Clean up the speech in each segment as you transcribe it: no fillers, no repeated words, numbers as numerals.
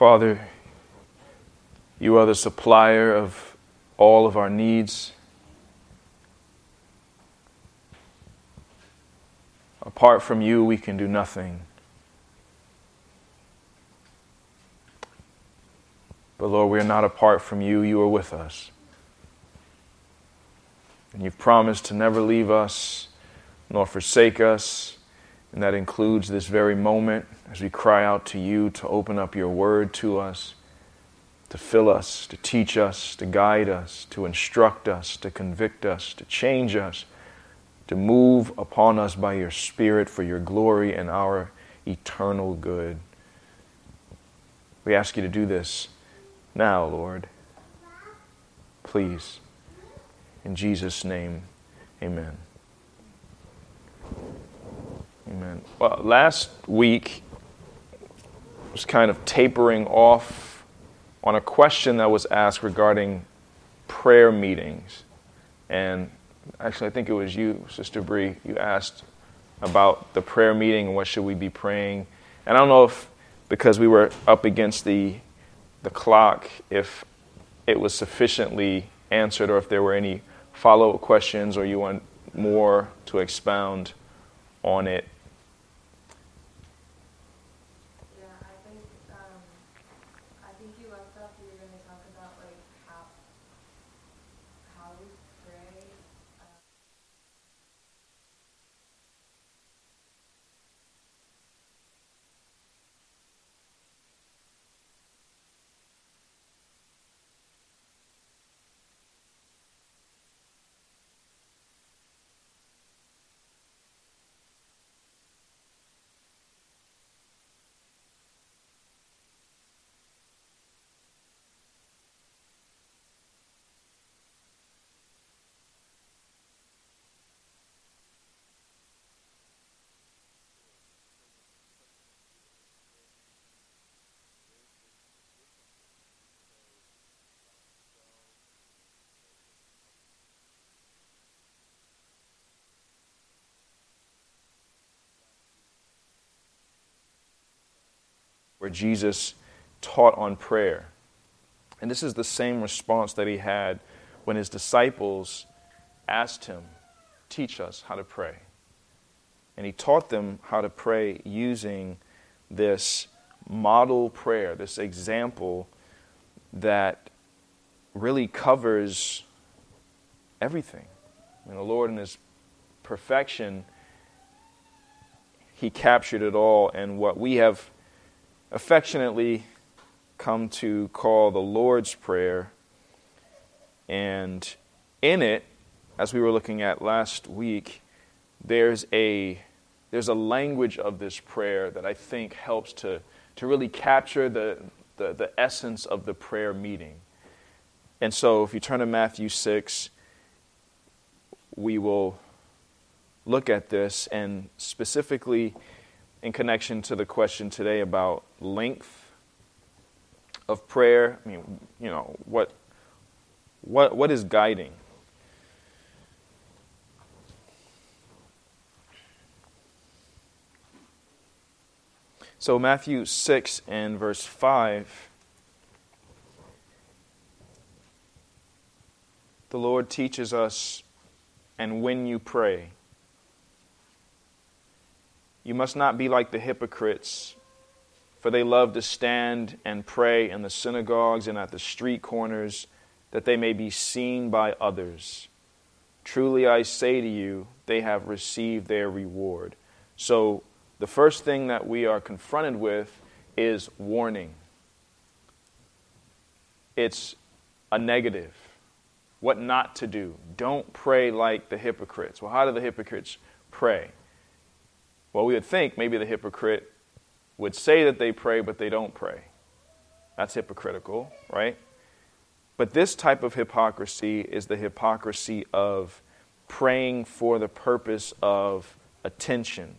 Father, you are the supplier of all of our needs. Apart from you, we can do nothing. But Lord, we are not apart from you. You are with us. And you've promised to never leave us nor forsake us. And that includes this very moment as we cry out to you to open up your word to us, to fill us, to teach us, to guide us, to instruct us, to convict us, to change us, to move upon us by your Spirit for your glory and our eternal good. We ask you to do this now, Lord. Please. In Jesus' name, amen. Amen. Well, last week was kind of tapering off on a question that was asked regarding prayer meetings. And actually, I think it was you, Sister Bree, you asked about the prayer meeting and what should we be praying. And I don't know if, because we were up against the clock, if it was sufficiently answered or if there were any follow-up questions or you want more to expound on it. I think you left off, you were going to talk about like how we pray. Where Jesus taught on prayer. And this is the same response that he had when his disciples asked him, teach us how to pray. And he taught them how to pray using this model prayer, this example that really covers everything. I mean, the Lord in his perfection, he captured it all, and what we have affectionately come to call the Lord's Prayer. And in it, as we were looking at last week, there's a language of this prayer that I think helps to really capture the essence of the prayer meeting. And so if you turn to Matthew 6, we will look at this, and specifically in connection to the question today about length of prayer. I mean, you know, what is guiding? So Matthew 6 and verse 5, the Lord teaches us, and when you pray, you must not be like the hypocrites, for they love to stand and pray in the synagogues and at the street corners, that they may be seen by others. Truly I say to you, they have received their reward. So the first thing that we are confronted with is warning. It's a negative. What not to do. Don't pray like the hypocrites. Well, how do the hypocrites pray? Well, we would think maybe the hypocrite would say that they pray, but they don't pray. That's hypocritical, right? But this type of hypocrisy is the hypocrisy of praying for the purpose of attention.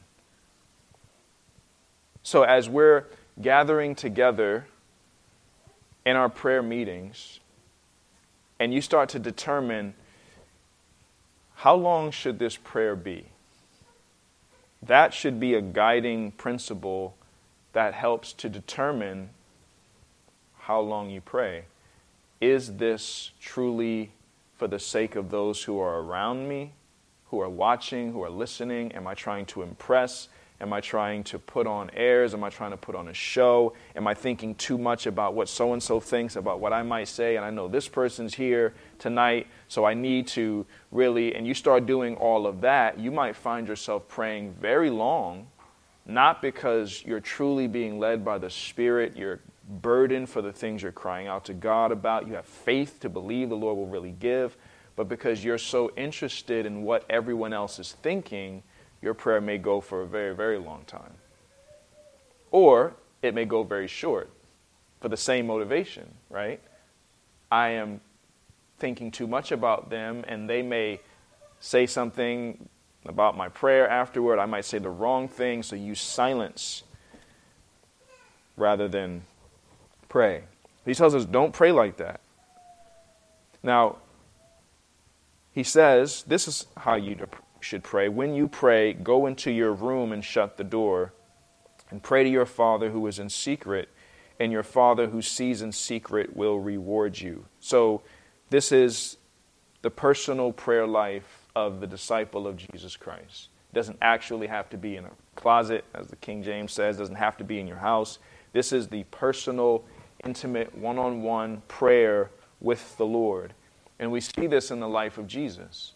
So as we're gathering together in our prayer meetings, and you start to determine, how long should this prayer be? That should be a guiding principle that helps to determine how long you pray. Is this truly for the sake of those who are around me, who are watching, who are listening? Am I trying to impress? Am I trying to put on airs? Am I trying to put on a show? Am I thinking too much about what so-and-so thinks, about what I might say? And I know this person's here tonight, so I need to really, and you start doing all of that, you might find yourself praying very long, not because you're truly being led by the Spirit, you're burdened for the things you're crying out to God about, you have faith to believe the Lord will really give, but because you're so interested in what everyone else is thinking, your prayer may go for a very, very long time. Or it may go very short for the same motivation, right? I am thinking too much about them, and they may say something about my prayer afterward. I might say the wrong thing, so you silence rather than pray. He tells us, don't pray like that. Now, he says, this is how you should pray. When you pray, go into your room and shut the door and pray to your Father who is in secret, and your Father who sees in secret will reward you. So this is the personal prayer life of the disciple of Jesus Christ. It doesn't actually have to be in a closet, as the King James says. It doesn't have to be in your house. This is the personal, intimate, one-on-one prayer with the Lord. And we see this in the life of Jesus.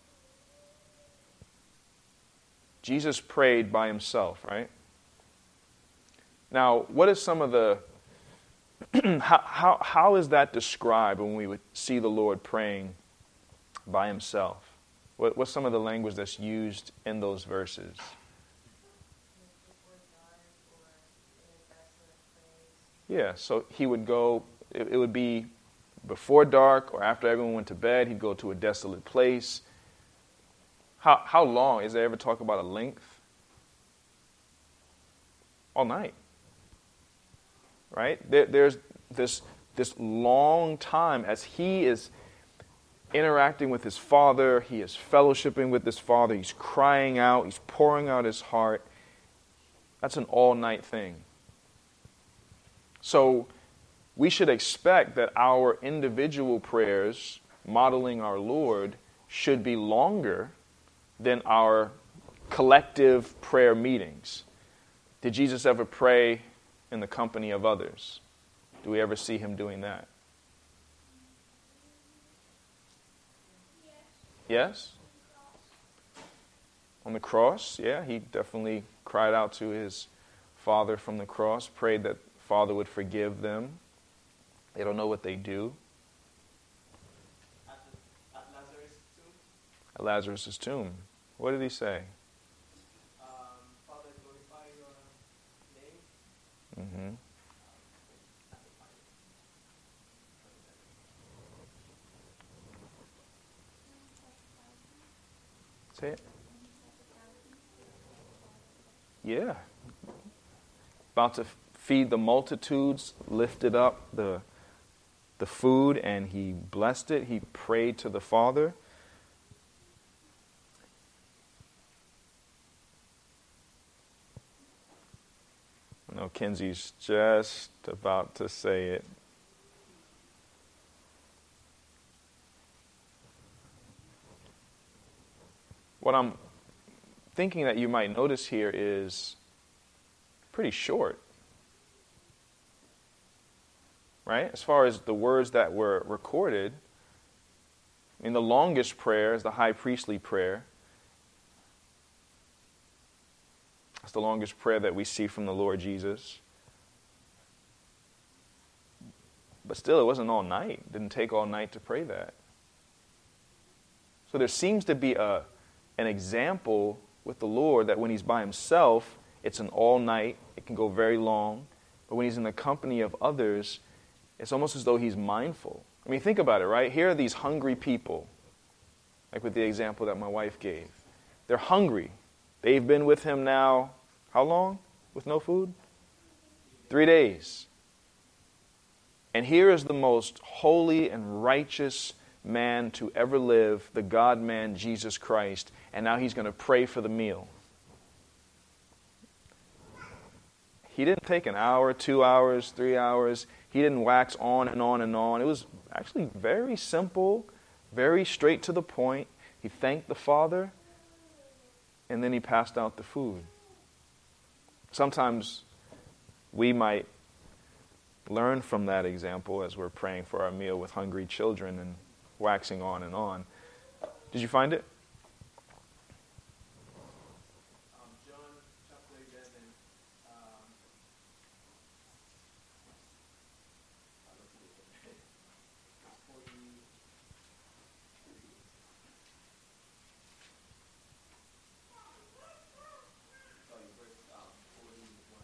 Jesus prayed by himself, right? Now, what is some of the, how is that described when we would see the Lord praying by himself? What's some of the language that's used in those verses? Yeah, so he would go, it would be before dark or after everyone went to bed, he'd go to a desolate place. How long? Is there ever talk about a length? All night. Right? There's this long time as he is interacting with his Father, he is fellowshipping with his Father, he's crying out, he's pouring out his heart. That's an all-night thing. So we should expect that our individual prayers, modeling our Lord, should be longer than our collective prayer meetings. Did Jesus ever pray in the company of others? Do we ever see him doing that? Yes? On the cross, yeah, he definitely cried out to his Father from the cross, prayed that Father would forgive them. They don't know what they do. At Lazarus' tomb. At Lazarus' tomb. What did he say? Father, glorify your name. Mm-hmm. Say it. Yeah. About to feed the multitudes, lifted up the food, and he blessed it. He prayed to the Father. I know Kenzie's just about to say it. What I'm thinking that you might notice here is pretty short. Right? As far as the words that were recorded, I mean, the longest prayer is the high priestly prayer. It's the longest prayer that we see from the Lord Jesus. But still, it wasn't all night. It didn't take all night to pray that. So there seems to be an example with the Lord that when he's by himself, it's an all night. It can go very long. But when he's in the company of others, it's almost as though he's mindful. I mean, think about it, right? Here are these hungry people, like with the example that my wife gave. They're hungry. They've been with him now, how long? With no food? 3 days. And here is the most holy and righteous man to ever live, the God-man, Jesus Christ, and now he's going to pray for the meal. He didn't take an hour, 2 hours, 3 hours. He didn't wax on and on and on. It was actually very simple, very straight to the point. He thanked the Father, and then he passed out the food. Sometimes we might learn from that example as we're praying for our meal with hungry children and waxing on and on. Did you find it? John chapter 11, verse 41.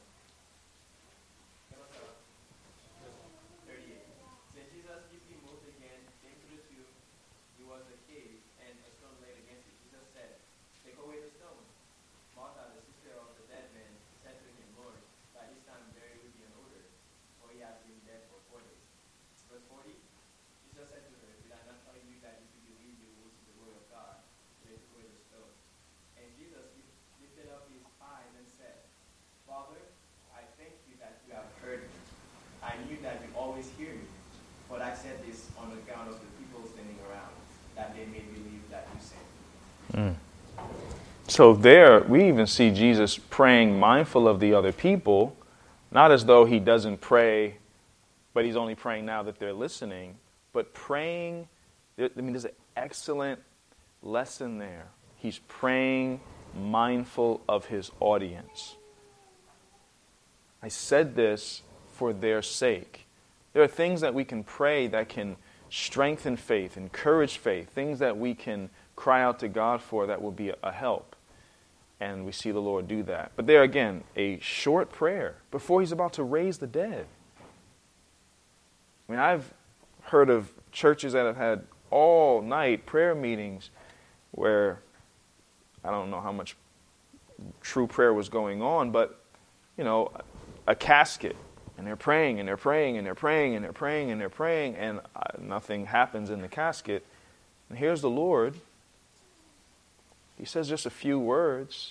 38. Then Jesus, deeply moved again, came to the tomb. It was a cave, and a stone laid against it. Jesus said, "Take away the stone." Martha, the sister of the dead man, said to him, "Lord, by this time there will be an odor, for he has been dead for 4 days." Verse 40. Jesus said to her, "Did I not tell you that if you believe you will see the glory of God?" So they took away the stone. And Jesus lifted up his eyes and said, "Father, I thank you that you have heard me. I knew that you always hear me, but I said this on account of the people standing around, that they may believe that you sent me." So there, we even see Jesus praying mindful of the other people, not as though he doesn't pray, but he's only praying now that they're listening, but praying, there's an excellent lesson there. He's praying mindful of his audience. I said this for their sake. There are things that we can pray that can strengthen faith, encourage faith, things that we can cry out to God for that will be a help. And we see the Lord do that. But there again, a short prayer before he's about to raise the dead. I mean, I've heard of churches that have had all-night prayer meetings where I don't know how much true prayer was going on, but, a casket. And they're praying, and they're praying, and they're praying, and they're praying, and they're praying, and nothing happens in the casket. And here's the Lord. He says just a few words.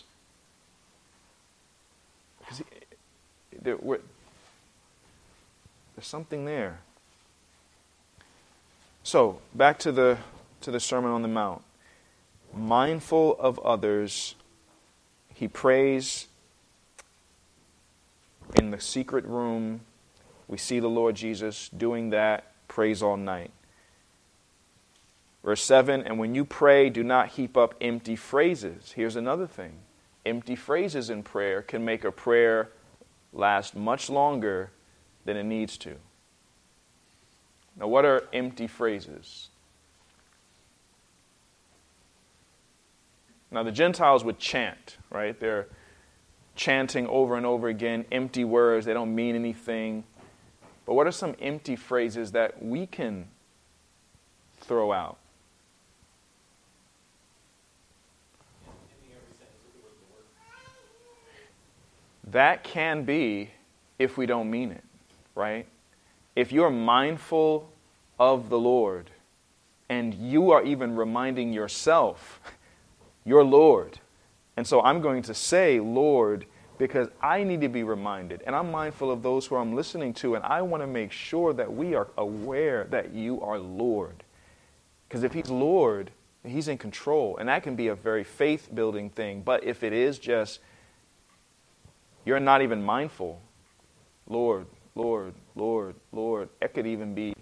There's something there. So, back to the Sermon on the Mount. Mindful of others, he prays in the secret room. We see the Lord Jesus doing that, prays all night. Verse 7, and when you pray, do not heap up empty phrases. Here's another thing. Empty phrases in prayer can make a prayer last much longer than it needs to. Now, what are empty phrases? Now, the Gentiles would chant, right? They're chanting over and over again, empty words. They don't mean anything. But what are some empty phrases that we can throw out? That can be if we don't mean it, right? If you're mindful of the Lord and you are even reminding yourself, your Lord. And so I'm going to say, Lord, because I need to be reminded. And I'm mindful of those who I'm listening to, and I want to make sure that we are aware that you are Lord. Because if he's Lord, he's in control. And that can be a very faith-building thing. But if it is just, you're not even mindful, Lord, Lord, Lord, Lord, it could even be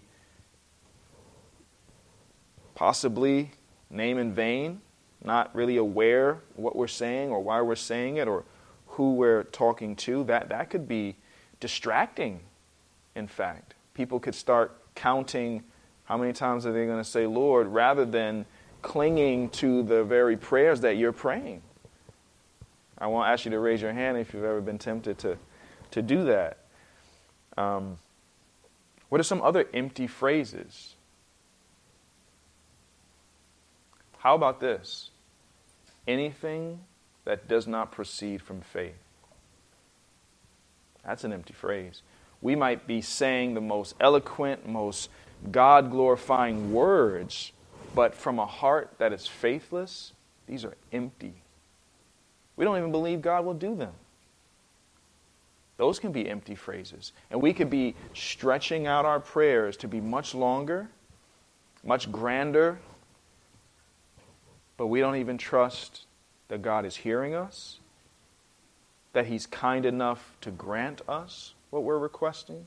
possibly name in vain, not really aware what we're saying or why we're saying it or who we're talking to. That could be distracting, in fact. People could start counting how many times are they going to say Lord rather than clinging to the very prayers that you're praying. I won't ask you to raise your hand if you've ever been tempted to do that. What are some other empty phrases? How about this? Anything that does not proceed from faith. That's an empty phrase. We might be saying the most eloquent, most God-glorifying words, but from a heart that is faithless, these are empty. We don't even believe God will do them. Those can be empty phrases. And we could be stretching out our prayers to be much longer, much grander, but we don't even trust that God is hearing us, that He's kind enough to grant us what we're requesting.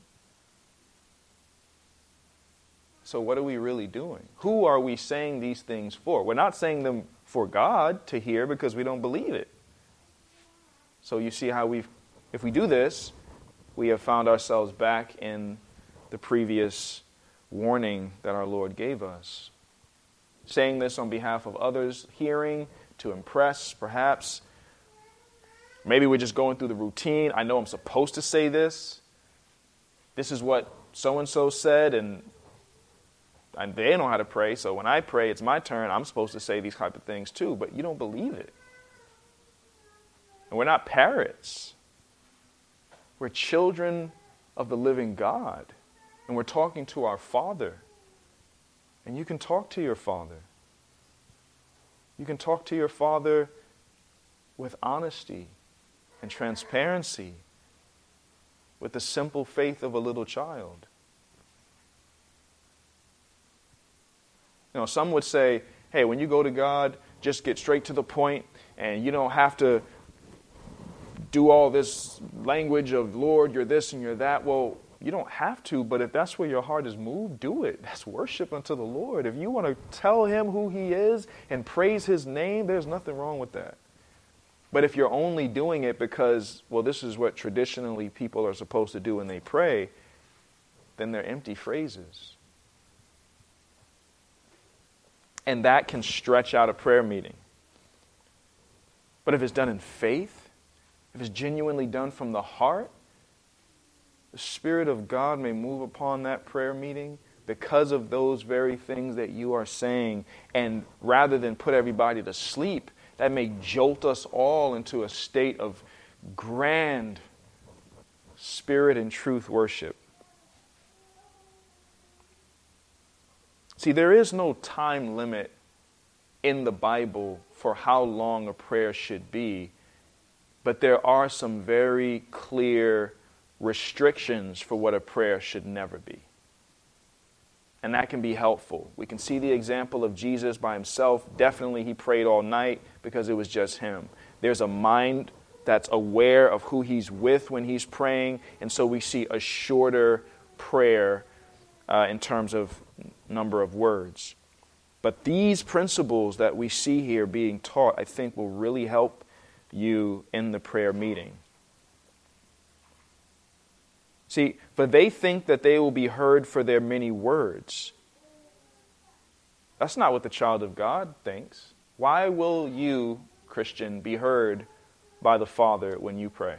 So what are we really doing? Who are we saying these things for? We're not saying them for God to hear because we don't believe it. So you see how if we do this, we have found ourselves back in the previous warning that our Lord gave us. Saying this on behalf of others, hearing, to impress, perhaps. Maybe we're just going through the routine. I know I'm supposed to say this. This is what so-and-so said, and they know how to pray, so when I pray, it's my turn. I'm supposed to say these type of things too, but you don't believe it. And we're not parrots. We're children of the living God, and we're talking to our Father. And you can talk to your Father. You can talk to your Father with honesty and transparency, with the simple faith of a little child. You know, some would say, hey, when you go to God, just get straight to the point, and you don't have to do all this language of, Lord, you're this and you're that. Well, you don't have to, but if that's where your heart is moved, do it. That's worship unto the Lord. If you want to tell Him who He is and praise His name, there's nothing wrong with that. But if you're only doing it because, well, this is what traditionally people are supposed to do when they pray, then they're empty phrases. And that can stretch out a prayer meeting. But if it's done in faith, if it's genuinely done from the heart, the Spirit of God may move upon that prayer meeting because of those very things that you are saying. And rather than put everybody to sleep, that may jolt us all into a state of grand spirit and truth worship. See, there is no time limit in the Bible for how long a prayer should be, but there are some very clear restrictions for what a prayer should never be. And that can be helpful. We can see the example of Jesus by Himself. Definitely He prayed all night because it was just Him. There's a mind that's aware of who He's with when He's praying, and so we see a shorter prayer in terms of number of words. But these principles that we see here being taught, I think, will really help you in the prayer meeting. See, for they think that they will be heard for their many words. That's not what the child of God thinks. Why will you, Christian, be heard by the Father when you pray?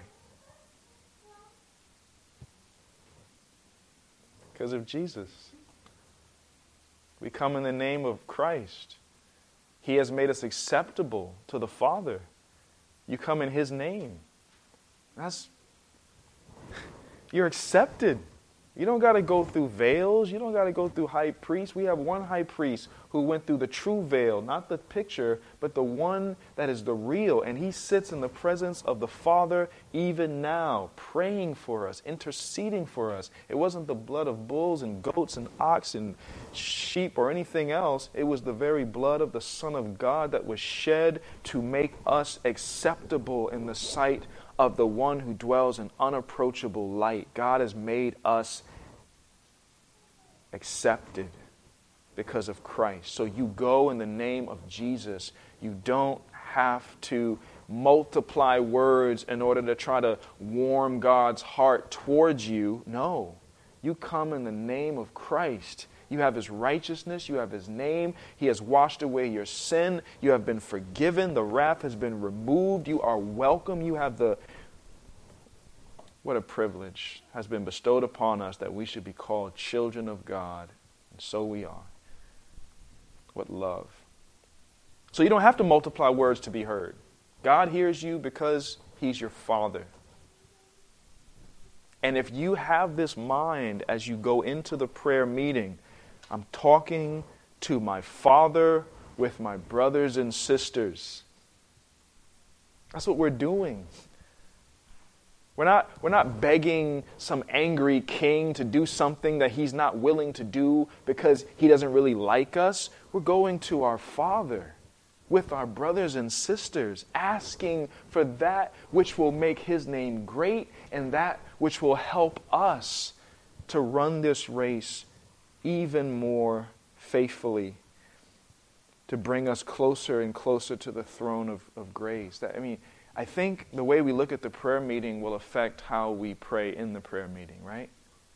Because of Jesus. We come in the name of Christ. He has made us acceptable to the Father. You come in His name. You're accepted. You don't got to go through veils. You don't got to go through high priests. We have one high priest who went through the true veil, not the picture, but the one that is the real. And He sits in the presence of the Father even now, praying for us, interceding for us. It wasn't the blood of bulls and goats and ox and sheep or anything else. It was the very blood of the Son of God that was shed to make us acceptable in the sight of the one who dwells in unapproachable light. God has made us accepted because of Christ. So you go in the name of Jesus. You don't have to multiply words in order to try to warm God's heart towards you. No. You come in the name of Christ. You have His righteousness. You have His name. He has washed away your sin. You have been forgiven. The wrath has been removed. You are welcome. You have what a privilege has been bestowed upon us that we should be called children of God. And so we are. What love. So you don't have to multiply words to be heard. God hears you because He's your Father. And if you have this mind as you go into the prayer meeting, I'm talking to my Father with my brothers and sisters. That's what we're doing. We're not begging some angry king to do something that he's not willing to do because he doesn't really like us. We're going to our Father with our brothers and sisters, asking for that which will make his name great and that which will help us to run this race even more faithfully, to bring us closer and closer to the throne of grace. I think the way we look at the prayer meeting will affect how we pray in the prayer meeting, right?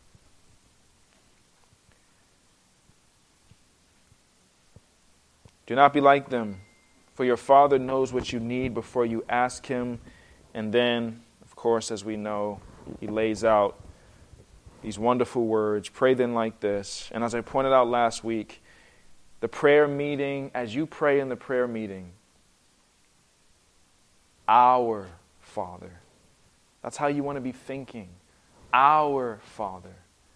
Do not be like them, for your Father knows what you need before you ask him. And then, of course, as we know, he lays out these wonderful words. Pray then like this. And as I pointed out last week, the prayer meeting, as you pray in the prayer meeting, our Father. That's how you want to be thinking. Our Father.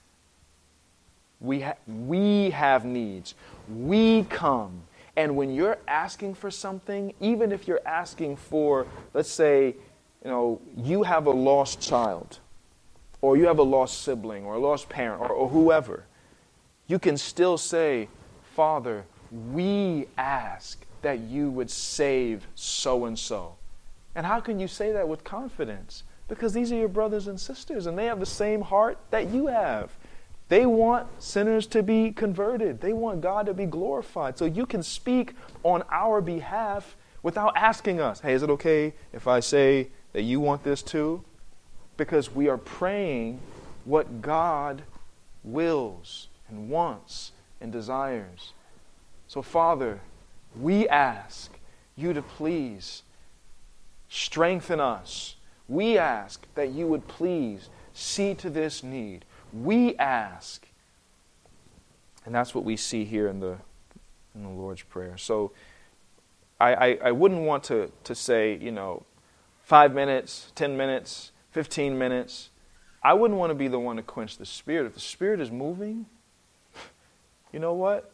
We have needs. We come. And when you're asking for something, even if you're asking for, let's say, you have a lost child, or you have a lost sibling, or a lost parent, or whoever, you can still say, Father, we ask that you would save so-and-so. And how can you say that with confidence? Because these are your brothers and sisters, and they have the same heart that you have. They want sinners to be converted. They want God to be glorified. So you can speak on our behalf without asking us, hey, is it okay if I say that you want this too? Because we are praying what God wills and wants and desires. So, Father, we ask you to please strengthen us. We ask that you would please see to this need. We ask. And that's what we see here in the Lord's Prayer. So I wouldn't want to say, 5 minutes, 10 minutes, 15 minutes. I wouldn't want to be the one to quench the Spirit. If the Spirit is moving, you know what?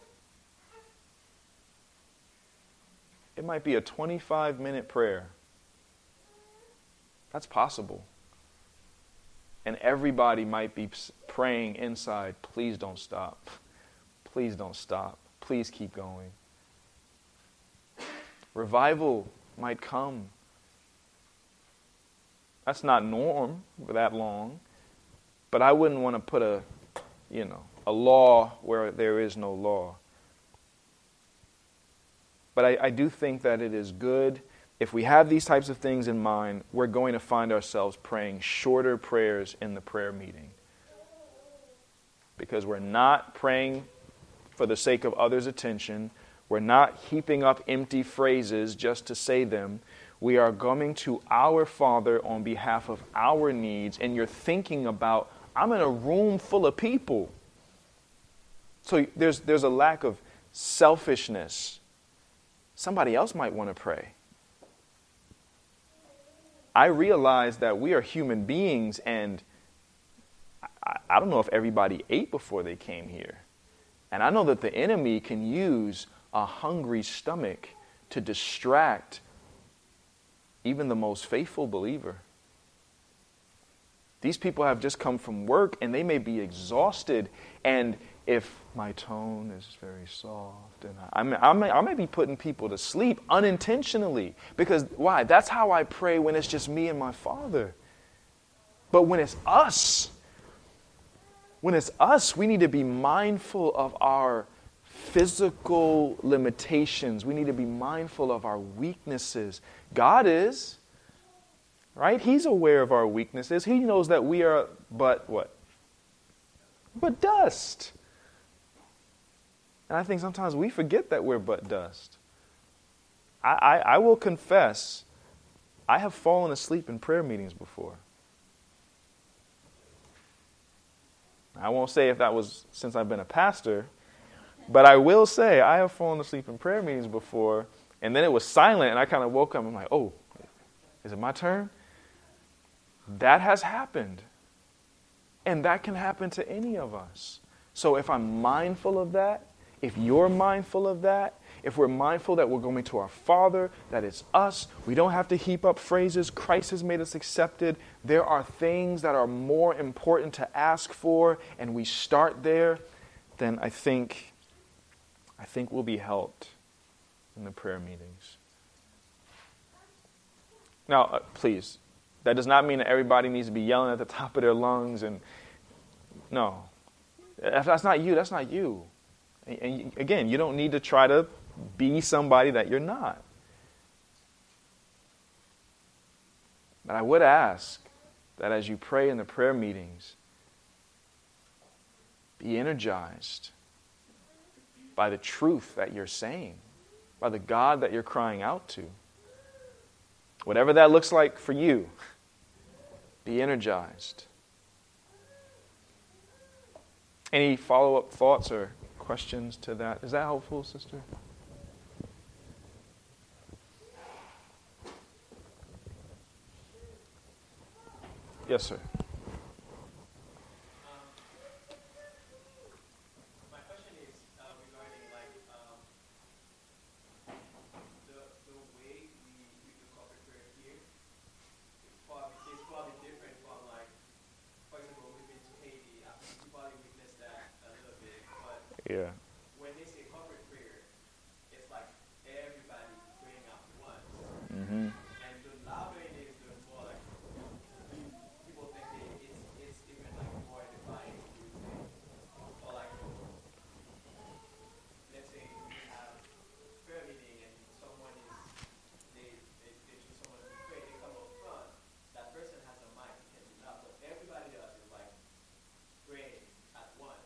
It might be a 25-minute prayer. That's possible. And everybody might be praying inside, please don't stop. Please don't stop. Please keep going. Revival might come. That's not norm for that long. But I wouldn't want to put a law where there is no law. But I do think that it is good. If we have these types of things in mind, we're going to find ourselves praying shorter prayers in the prayer meeting. Because we're not praying for the sake of others' attention. We're not heaping up empty phrases just to say them. We are coming to our Father on behalf of our needs, and you're thinking about, I'm in a room full of people. So there's a lack of selfishness. Somebody else might want to pray. I realize that we are human beings, and I don't know if everybody ate before they came here. And I know that the enemy can use a hungry stomach to distract even the most faithful believer. These people have just come from work, and they may be exhausted. And if my tone is very soft, and I may be putting people to sleep unintentionally. Because why? That's how I pray when it's just me and my Father. But when it's us, we need to be mindful of our physical limitations. We need to be mindful of our weaknesses. God is, right? He's aware of our weaknesses. He knows that we are but what? But dust. And I think sometimes we forget that we're but dust. I will confess, I have fallen asleep in prayer meetings before. I won't say if that was since I've been a pastor, but I will say I have fallen asleep in prayer meetings before, and then it was silent, and I kind of woke up, and I'm like, oh, is it my turn? That has happened. And that can happen to any of us. So if I'm mindful of that, if you're mindful of that, if we're mindful that we're going to our Father, that it's us, we don't have to heap up phrases, Christ has made us accepted, there are things that are more important to ask for, and we start there, then I think we'll be helped in the prayer meetings. Now, please, that does not mean that everybody needs to be yelling at the top of their lungs. And no, if that's not you, that's not you. And again, you don't need to try to be somebody that you're not. But I would ask that as you pray in the prayer meetings, be energized by the truth that you're saying, by the God that you're crying out to. Whatever that looks like for you, be energized. Any follow-up thoughts or questions to that? Is that helpful, sister? Yes, sir. My question is regarding the way we do corporate prayer here. It's probably different from for example, we've been to Haiti. You probably witnessed that a little bit, but Yeah. when they say corporate prayer, it's like everybody praying at once. Mm-hmm. And the louder it is, the more people think it's even more edifying to say. Or let's say we have prayer meeting and someone they choose someone to pray, they come up front, that person has a mic, it can be loud, but everybody else is praying at once.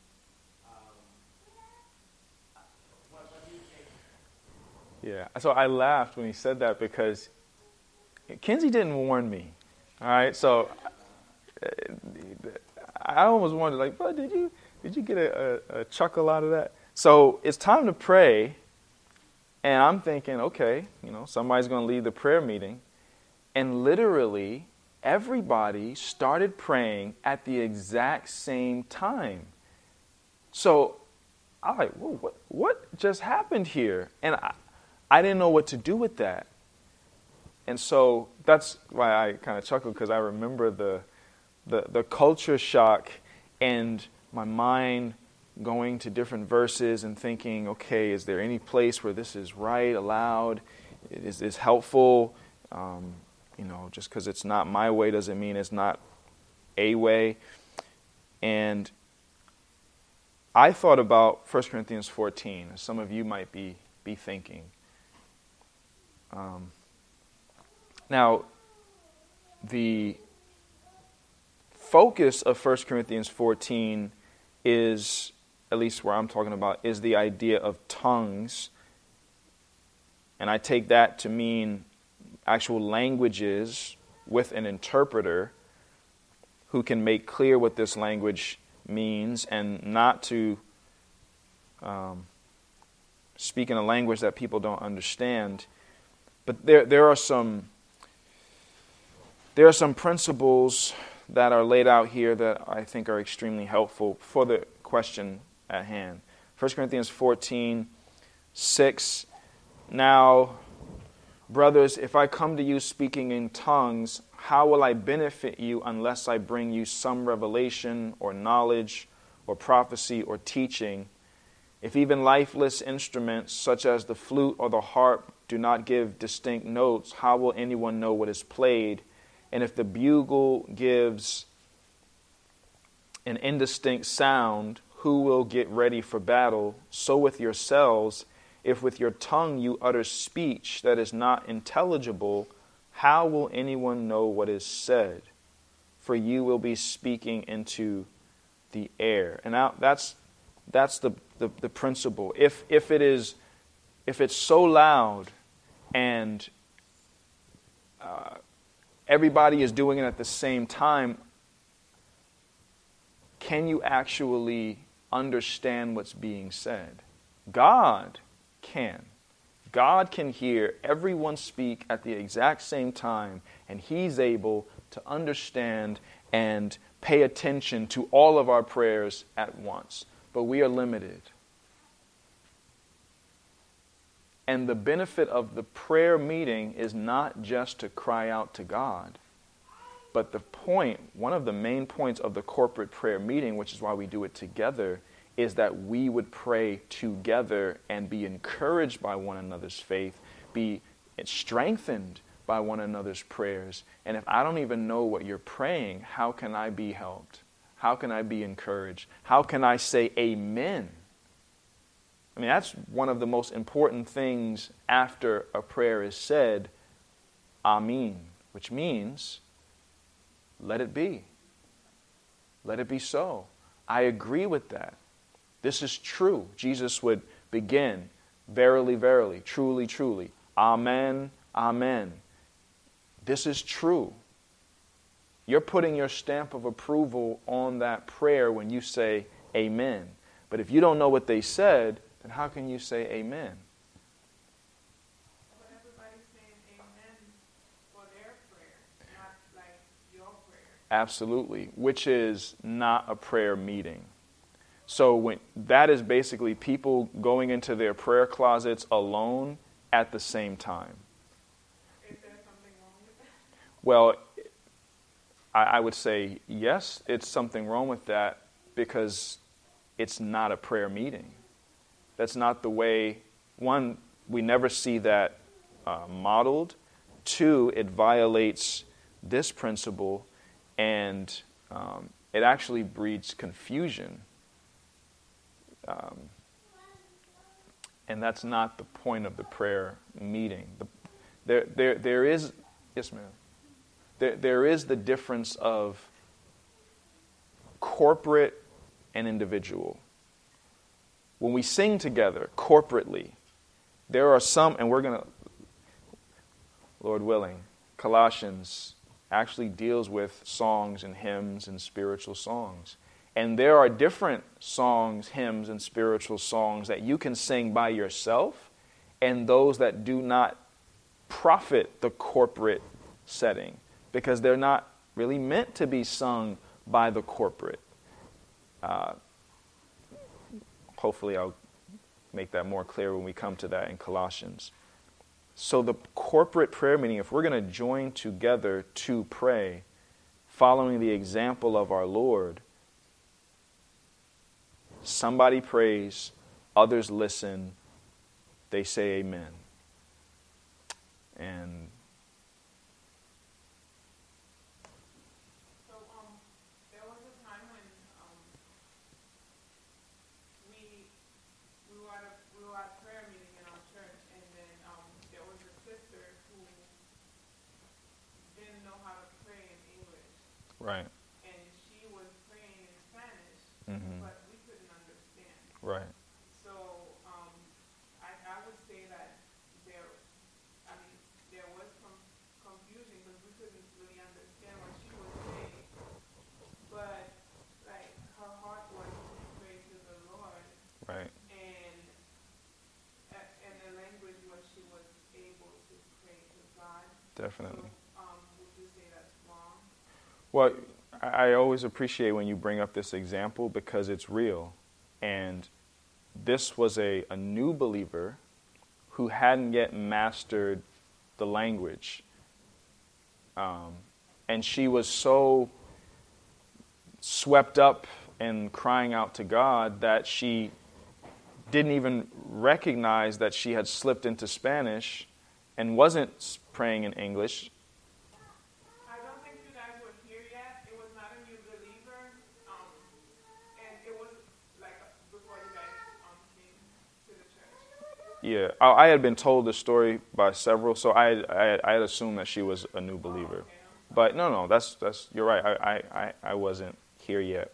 What do you think? Yeah. So I laughed when he said that because Kinsey didn't warn me. All right. So I almost wondered, but did you get a chuckle out of that? So it's time to pray, and I'm thinking, okay, somebody's going to lead the prayer meeting, and literally everybody started praying at the exact same time. So I'm like, whoa, what just happened here? And I didn't know what to do with that. And so that's why I kind of chuckled, because I remember the culture shock and my mind going to different verses and thinking, okay, is there any place where this is right, allowed, is helpful? Just because it's not my way doesn't mean it's not a way. And I thought about 1 Corinthians 14, as some of you might be thinking. Now, the focus of 1 Corinthians 14 is, at least where I'm talking about, is the idea of tongues. And I take that to mean actual languages with an interpreter who can make clear what this language means, and not to speak in a language that people don't understand. But there are some principles that are laid out here that I think are extremely helpful for the question at hand. 1 Corinthians 14:6. Now, brothers, if I come to you speaking in tongues, how will I benefit you unless I bring you some revelation or knowledge or prophecy or teaching? If even lifeless instruments such as the flute or the harp do not give distinct notes, how will anyone know what is played? And if the bugle gives an indistinct sound, who will get ready for battle? So with yourselves, if with your tongue you utter speech that is not intelligible, how will anyone know what is said? For you will be speaking into the air. And now that's the principle. If it's so loud and everybody is doing it at the same time, can you actually understand what's being said? God can. God can hear everyone speak at the exact same time, and He's able to understand and pay attention to all of our prayers at once. But we are limited. And the benefit of the prayer meeting is not just to cry out to God, but one of the main points of the corporate prayer meeting, which is why we do it together, is that we would pray together and be encouraged by one another's faith, be strengthened by one another's prayers. And if I don't even know what you're praying, how can I be helped? How can I be encouraged? How can I say amen? I mean, that's one of the most important things after a prayer is said, Amen, which means, let it be. Let it be so. I agree with that. This is true. Jesus would begin, verily, verily, truly, truly, Amen, Amen. This is true. You're putting your stamp of approval on that prayer when you say amen. But if you don't know what they said, then how can you say amen? But everybody's saying amen for their prayer, not like your prayer. Absolutely, which is not a prayer meeting. So that is basically people going into their prayer closets alone at the same time. Is there something wrong with that? Well, I would say yes, it's something wrong with that because it's not a prayer meeting. That's not the way, one, we never see that modeled. Two, it violates this principle, and it actually breeds confusion. And that's not the point of the prayer meeting. There is, yes ma'am, there is the difference of corporate and individual. When we sing together corporately, there are some, and we're going to, Lord willing, Colossians actually deals with songs and hymns and spiritual songs. And there are different songs, hymns, and spiritual songs that you can sing by yourself, and those that do not profit the corporate setting, because they're not really meant to be sung by the corporate. Hopefully I'll make that more clear when we come to that in Colossians. So the corporate prayer meeting, if we're going to join together to pray, following the example of our Lord, somebody prays, others listen, they say amen. And So there was a time when we were at a prayer meeting in our church, and then there was a sister who didn't know how to pray in English, right, and she was praying in Spanish, Mhm. but we couldn't understand. right, So I would say that there was confusion because we couldn't really understand what she was saying, but like her heart was to pray to the Lord, right. and the language was she was able to pray to God. Definitely. So would you say that's wrong? Well, I always appreciate when you bring up this example because it's real. And this was a new believer who hadn't yet mastered the language. And she was so swept up in crying out to God that she didn't even recognize that she had slipped into Spanish and wasn't praying in English. I don't think you guys were here yet. It was not a new believer, and it was like before you guys came to the church. Yeah, I had been told the story by several, so I had assumed that she was a new believer. But no, that's you're right. I wasn't here yet.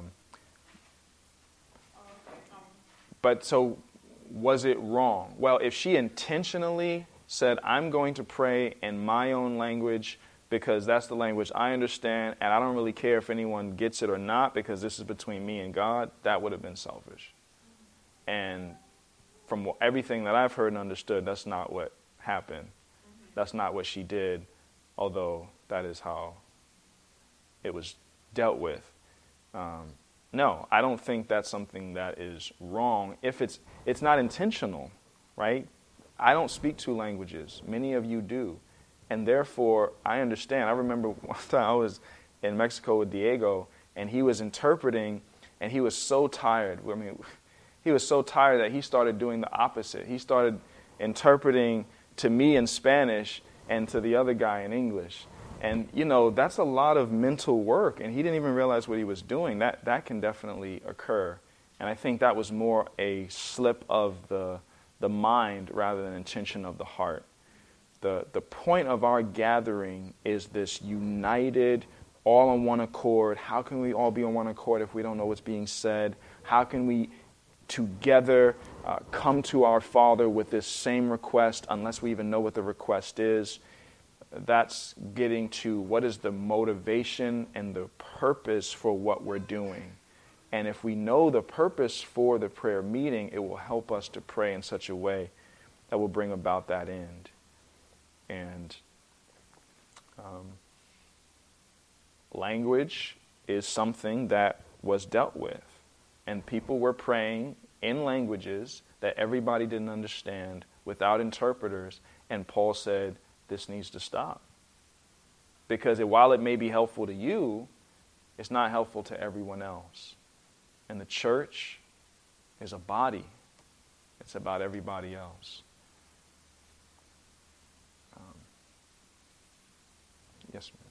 But so, was it wrong? Well, if she intentionally said, I'm going to pray in my own language because that's the language I understand, and I don't really care if anyone gets it or not because this is between me and God, that would have been selfish. And from everything that I've heard and understood, that's not what happened. That's not what she did, although that is how it was dealt with. No, I don't think that's something that is wrong if it's not intentional, right? I don't speak two languages. Many of you do. And therefore, I understand. I remember one time I was in Mexico with Diego, and he was interpreting, and he was so tired. I mean, he was so tired that he started doing the opposite. He started interpreting to me in Spanish and to the other guy in English. And, that's a lot of mental work, and he didn't even realize what he was doing. That can definitely occur. And I think that was more a slip of the mind rather than intention of the heart. The point of our gathering is this united, all on one accord. How can we all be on one accord if we don't know what's being said? How can we together come to our Father with this same request unless we even know what the request is? That's getting to what is the motivation and the purpose for what we're doing. And if we know the purpose for the prayer meeting, it will help us to pray in such a way that will bring about that end. And language is something that was dealt with. And people were praying in languages that everybody didn't understand without interpreters. And Paul said, this needs to stop. Because while it may be helpful to you, it's not helpful to everyone else. And the church is a body. It's about everybody else. Yes, ma'am.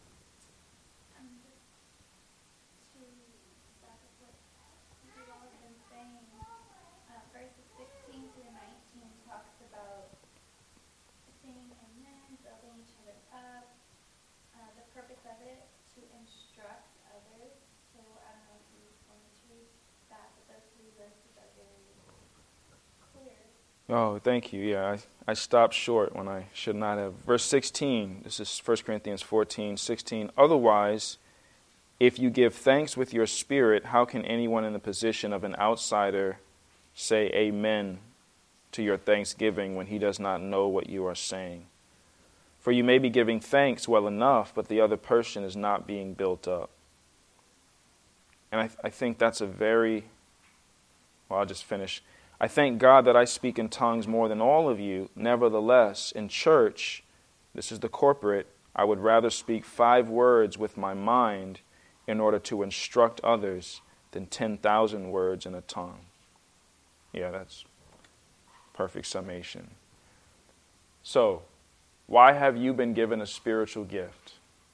To back up what you all have been saying, verses 16 through 19 talks about singing amen, building each other up. The purpose of it, to instruct others. So I don't know if you want me to read that, but those three verses are very clear. Oh, thank you. Yeah, I stopped short when I should not have. Verse 16, this is 1 Corinthians 14:16. Otherwise, if you give thanks with your spirit, how can anyone in the position of an outsider say amen to your thanksgiving when he does not know what you are saying? For you may be giving thanks well enough, but the other person is not being built up. And I think that's I'll just finish. I thank God that I speak in tongues more than all of you. Nevertheless, in church, this is the corporate, I would rather speak 5 words with my mind in order to instruct others than 10,000 words in a tongue. Yeah, that's perfect summation. So, why have you been given a spiritual gift?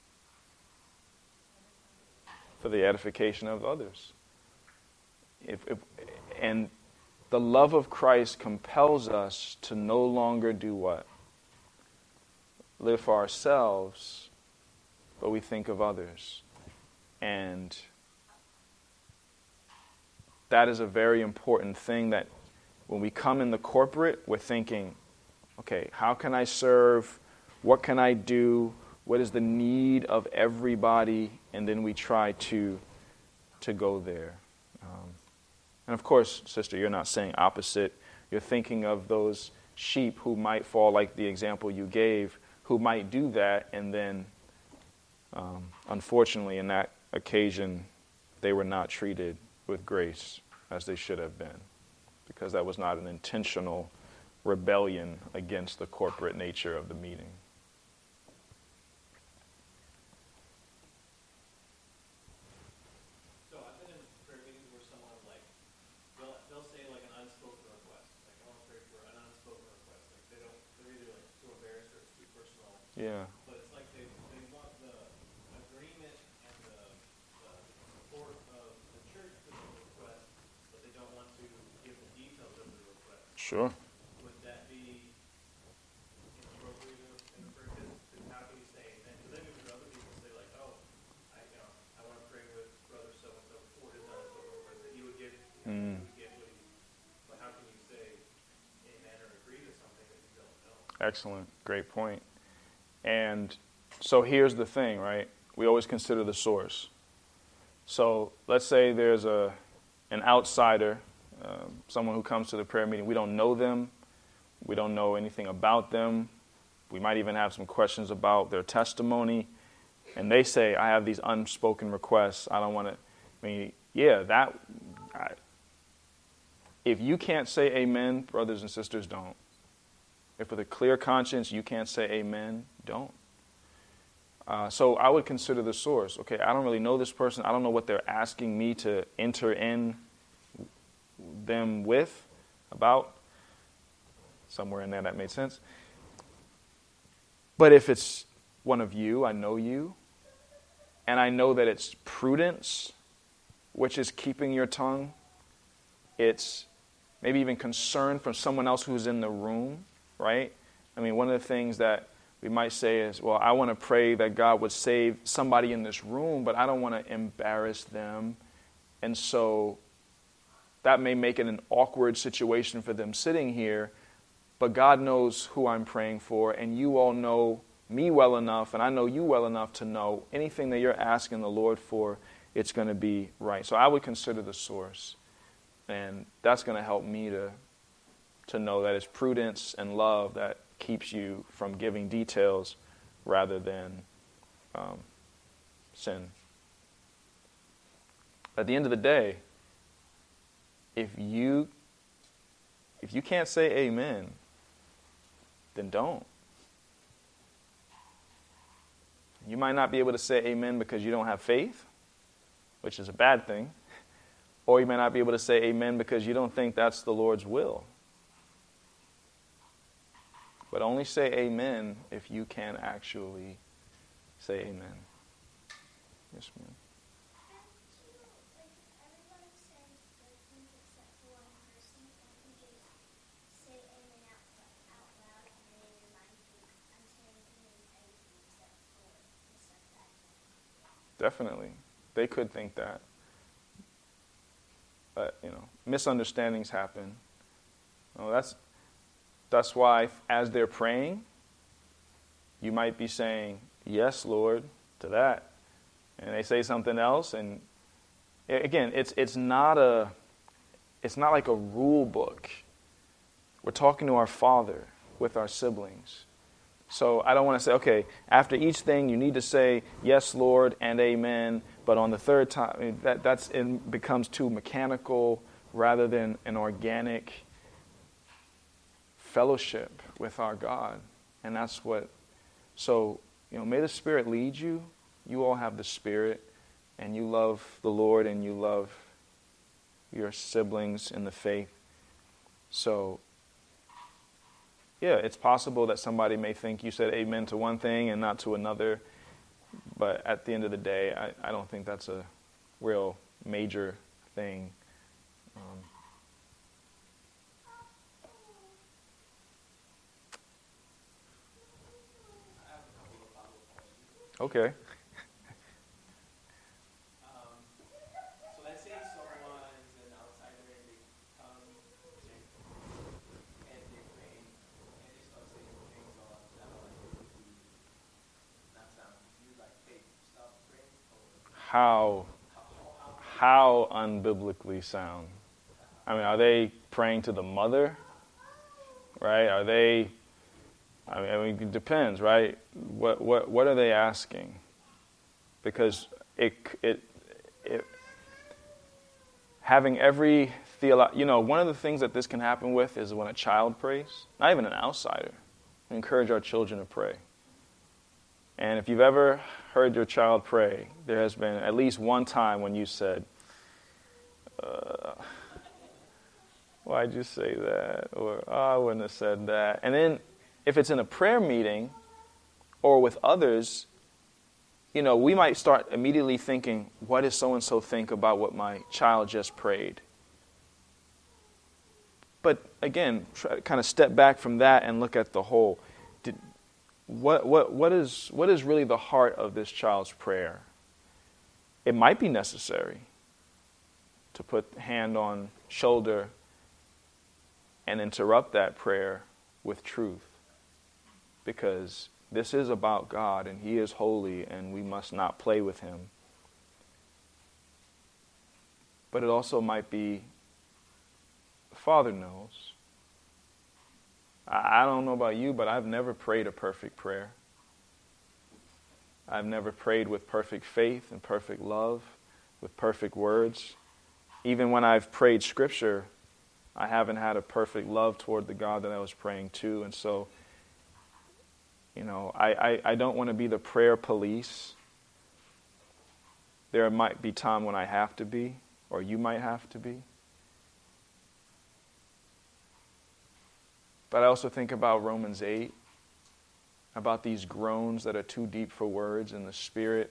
For the edification of others. And the love of Christ compels us to no longer do what? Live for ourselves, but we think of others. And that is a very important thing, that when we come in the corporate, we're thinking, okay, how can I serve? What can I do? What is the need of everybody? And then we try to go there. And of course, sister, you're not saying opposite. You're thinking of those sheep who might fall like the example you gave, who might do that, and then, unfortunately, in that occasion, they were not treated with grace as they should have been, because that was not an intentional rebellion against the corporate nature of the meeting. So I've been in prayer meetings where someone they'll say like an unspoken request, like I want to pray for an unspoken request, like they're either like too embarrassed or it's too personal. Yeah. But it's like they want the agreement and the support of the church for the request, but they don't want to give the details of the request. Sure. Would that be inappropriate in the prayer? Because how can you say amen? Because then we've heard other people say like, oh, I want to pray with brother so and so for his unspoken request that he would give. But how can you say amen or agree to something that you don't know? Excellent. Great point. And so here's the thing, right? We always consider the source. So let's say there's an outsider, someone who comes to the prayer meeting. We don't know them. We don't know anything about them. We might even have some questions about their testimony. And they say, I have these unspoken requests. I don't want to. I mean, yeah, if you can't say amen, brothers and sisters, don't. If with a clear conscience you can't say amen, don't. So I would consider the source. Okay, I don't really know this person. I don't know what they're asking me to enter in them with, about. Somewhere in there that made sense. But if it's one of you, I know you, and I know that it's prudence, which is keeping your tongue. It's maybe even concern from someone else who's in the room, right? I mean, one of the things that we might say is, well, I want to pray that God would save somebody in this room, but I don't want to embarrass them. And so that may make it an awkward situation for them sitting here, but God knows who I'm praying for, and you all know me well enough, and I know you well enough to know anything that you're asking the Lord for, it's going to be right. So I would consider the source, and that's going to help me to know that it's prudence and love that keeps you from giving details rather than sin. At the end of the day, if you can't say amen, then don't. You might not be able to say amen because you don't have faith, which is a bad thing. Or you may not be able to say amen because you don't think that's the Lord's will. But only say amen if you can actually say amen. Yes, ma'am. Definitely. They could think that. But, misunderstandings happen. Well, that's why as they're praying, you might be saying, yes, Lord, to that. And they say something else. And again, it's not like a rule book. We're talking to our Father with our siblings. So I don't want to say, okay, after each thing you need to say, yes, Lord, and amen. But on the third time, it becomes too mechanical rather than an organic fellowship with our God. And that's what, so, may the Spirit lead you. You all have the Spirit, and you love the Lord, and you love your siblings in the faith. So, yeah, it's possible that somebody may think you said amen to one thing and not to another. But at the end of the day, I don't think that's a real major thing. Okay. So let's say someone is an outsider and they come and they pray and they start saying things or that are like biblically not sound. You like, hey, stop praying. How unbiblically sound? I mean, are they praying to the mother? Right? Are they? I mean, it depends, right? What are they asking? Because it having every one of the things that this can happen with is when a child prays, not even an outsider. We encourage our children to pray. And if you've ever heard your child pray, there has been at least one time when you said, why'd you say that? Or, I wouldn't have said that. And then if it's in a prayer meeting or with others, we might start immediately thinking, what does so-and-so think about what my child just prayed? But again, try to kind of step back from that and look at the whole. What is really the heart of this child's prayer? It might be necessary to put hand on shoulder and interrupt that prayer with truth. Because this is about God, and He is holy, and we must not play with Him. But it also might be, the Father knows. I don't know about you, but I've never prayed a perfect prayer. I've never prayed with perfect faith and perfect love, with perfect words. Even when I've prayed Scripture, I haven't had a perfect love toward the God that I was praying to. And so, I don't want to be the prayer police. There might be time when I have to be, or you might have to be. But I also think about Romans 8, about these groans that are too deep for words in the Spirit.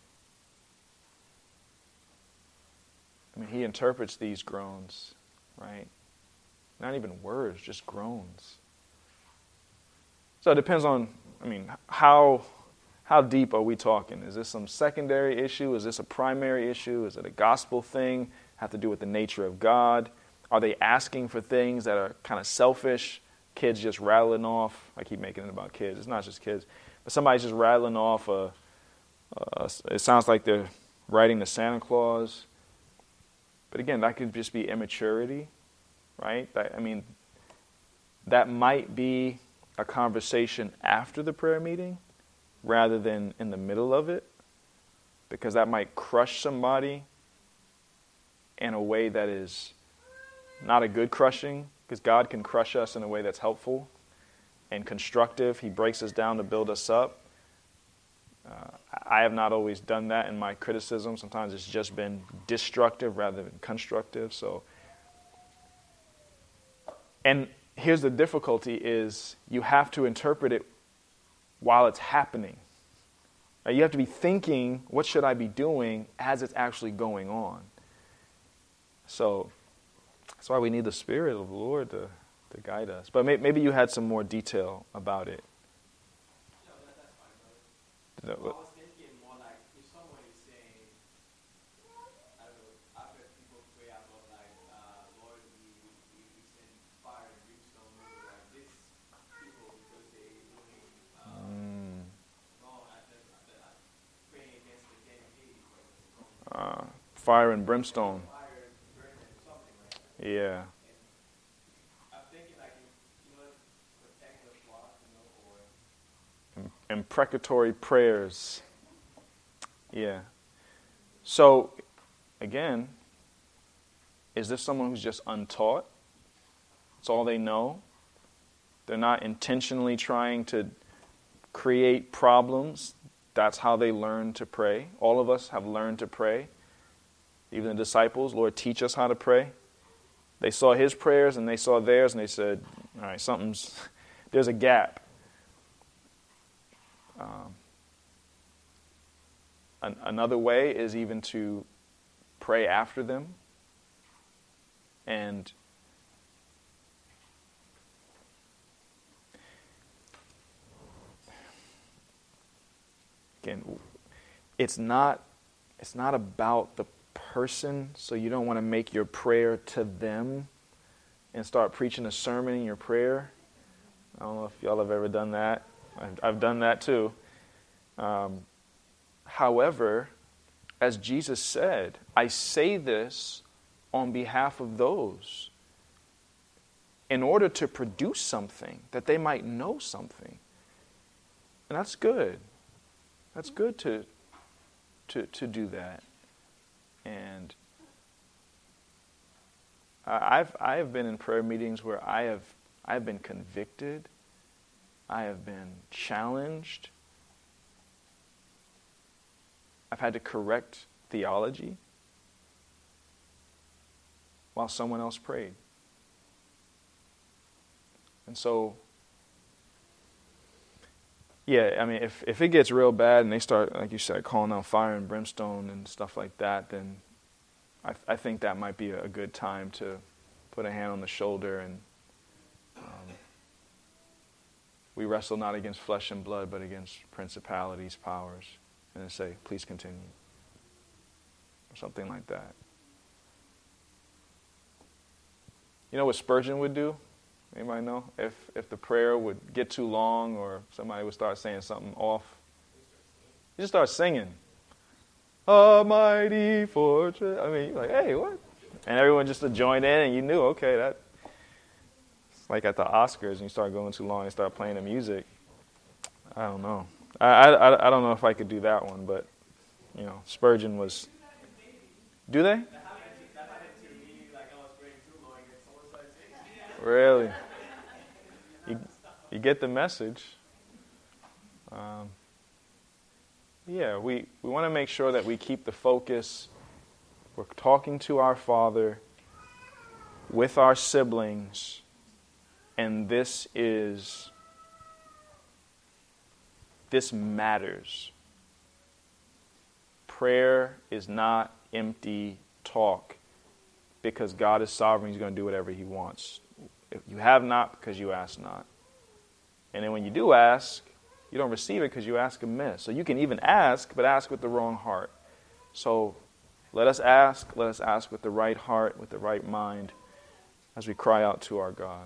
I mean, he interprets these groans, right? Not even words, just groans. So it depends on, how deep are we talking? Is this some secondary issue? Is this a primary issue? Is it a gospel thing? Have to do with the nature of God? Are they asking for things that are kind of selfish? Kids just rattling off. I keep making it about kids. It's not just kids. But somebody's just rattling off it sounds like they're writing to Santa Claus. But again, that could just be immaturity, right? That might be a conversation after the prayer meeting rather than in the middle of it, because that might crush somebody in a way that is not a good crushing, because God can crush us in a way that's helpful and constructive. He breaks us down to build us up. I have not always done that in my criticism. Sometimes it's just been destructive rather than constructive. And here's the difficulty is you have to interpret it while it's happening. You have to be thinking, what should I be doing as it's actually going on? So that's why we need the Spirit of the Lord to guide us. But maybe you had some more detail about it. No, that's fine, brother. I was thinking more like if someone is saying, I don't know, I've heard people pray about like, Lord, we send fire and brimstone over like this people because they're doing wrong. I praying against the 1080. Fire and brimstone. Fire, burn, and something like that. Yeah. I'm thinking like, protect the flock, or Imprecatory prayers. Yeah. So, again, is this someone who's just untaught? That's all they know. They're not intentionally trying to create problems. That's how they learn to pray. All of us have learned to pray. Even the disciples, Lord, teach us how to pray. They saw his prayers and they saw theirs and they said, all right, there's a gap. Another way is even to pray after them. And again, it's not about the person, so you don't want to make your prayer to them and start preaching a sermon in your prayer. I don't know if y'all have ever done that. I've done that too. However, as Jesus said, I say this on behalf of those in order to produce something, that they might know something. And that's good. That's good to do that. And I have been in prayer meetings where I have been convicted. I have been challenged. I've had to correct theology while someone else prayed. And so, yeah, if it gets real bad and they start, like you said, calling out fire and brimstone and stuff like that, then I think that might be a good time to put a hand on the shoulder and we wrestle not against flesh and blood, but against principalities, powers, and then say, please continue. Or something like that. You know what Spurgeon would do? Anybody know? If the prayer would get too long or somebody would start saying something off, you just start singing. A mighty fortress. You're like, hey, what? And everyone just to join in, and you knew, okay, that. It's like at the Oscars, and you start going too long and start playing the music. I don't know. I don't know if I could do that one, but Spurgeon was. Do they? That happened to me. Like I was praying too long, and someone started Really? You get the message. Yeah, we want to make sure that we keep the focus. We're talking to our Father with our siblings, and this matters. Prayer is not empty talk because God is sovereign. He's going to do whatever He wants. If you have not because you ask not. And then when you do ask, you don't receive it because you ask amiss. So you can even ask, but ask with the wrong heart. So let us ask with the right heart, with the right mind, as we cry out to our God.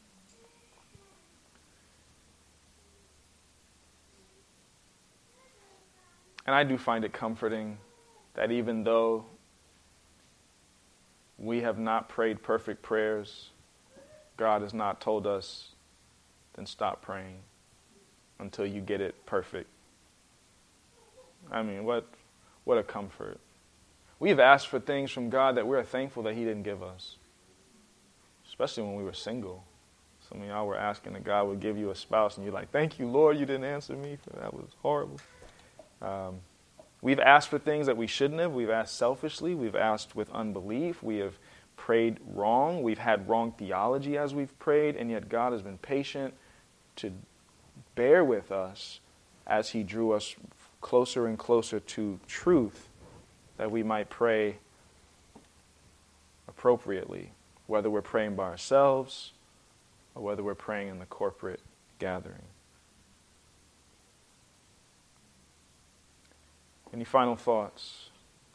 And I do find it comforting that even though we have not prayed perfect prayers, God has not told us, then stop praying until you get it perfect. I mean, what a comfort. We've asked for things from God that we're thankful that He didn't give us, especially when we were single. Some of y'all were asking that God would give you a spouse, and you're like, thank you, Lord, you didn't answer me. That was horrible. We've asked for things that we shouldn't have. We've asked selfishly. We've asked with unbelief. We have prayed wrong. We've had wrong theology as we've prayed, and yet God has been patient to bear with us as He drew us closer and closer to truth, that we might pray appropriately, whether we're praying by ourselves or whether we're praying in the corporate gathering. Any final thoughts?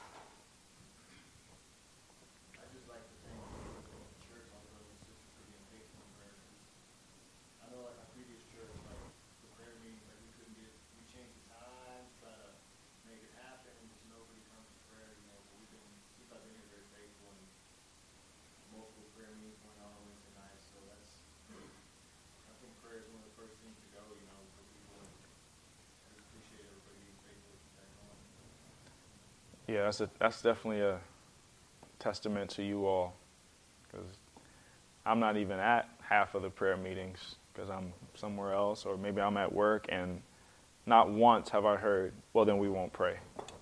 I'd just like to thank the church, all the brothers and sisters, for being faithful in prayer. I know, like our previous church, like the prayer meetings, like we changed the times, try to make it happen, and just nobody comes to prayer. You know, since I've been here, very faithful, and multiple prayer meetings going on Wednesday nights. So I think prayer is one of the first things to go. You know, for people. And I just appreciate everybody being faithful to that going. Yeah, that's definitely a testament to you all, because I'm not even at half of the prayer meetings because I'm somewhere else, or maybe I'm at work, and not once have I heard, well, then we won't pray.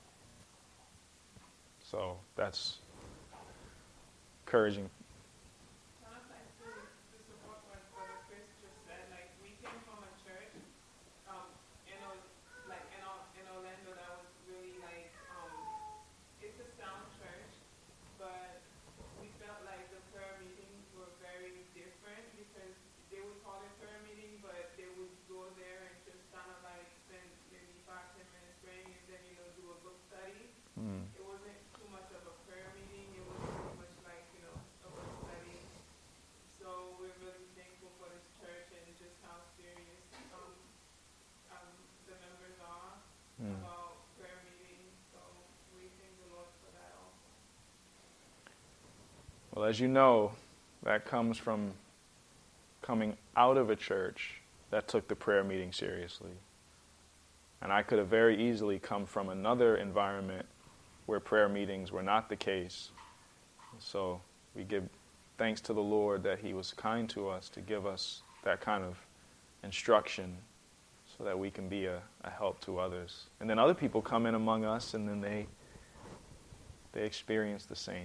So that's encouraging. I'd like to support what Brother Chris just said. Like, we came from a church in Orlando that was really like, it's a sound church, but we felt like the prayer meetings were very different because they would call it prayer meeting, but they would go there and just kind of like spend maybe 5-10 minutes praying and then, do a book study. It wasn't too much of a prayer meeting. It was pretty much like, a book study. So we're really thankful for this church and just how serious the members are about prayer meetings. So we thank the Lord for that also. Well, as you know, that comes from coming out of a church that took the prayer meeting seriously. And I could have very easily come from another environment where prayer meetings were not the case. So we give thanks to the Lord that He was kind to us to give us that kind of instruction so that we can be a help to others. And then other people come in among us, and then they experience the same.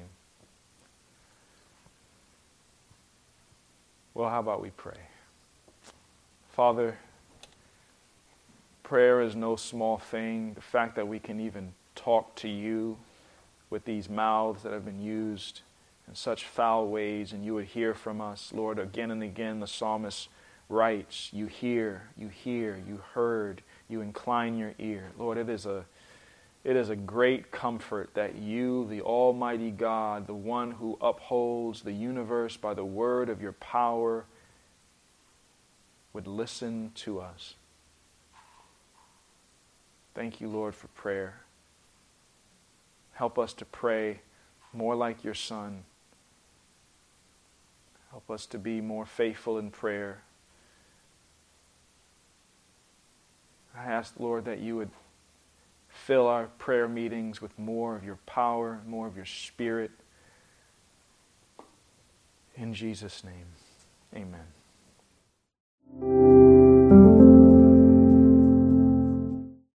Well, how about we pray? Father, prayer is no small thing. The fact that we can even talk to you with these mouths that have been used in such foul ways, and you would hear from us, Lord, again and again. The psalmist writes, you hear, you heard, you incline your ear. Lord, it is a great comfort that you, the Almighty God, the one who upholds the universe by the word of your power, would listen to us. Thank you, Lord, for prayer. Help us to pray more like your Son. Help us to be more faithful in prayer. I ask, Lord, that you would fill our prayer meetings with more of your power, more of your Spirit. In Jesus' name, Amen.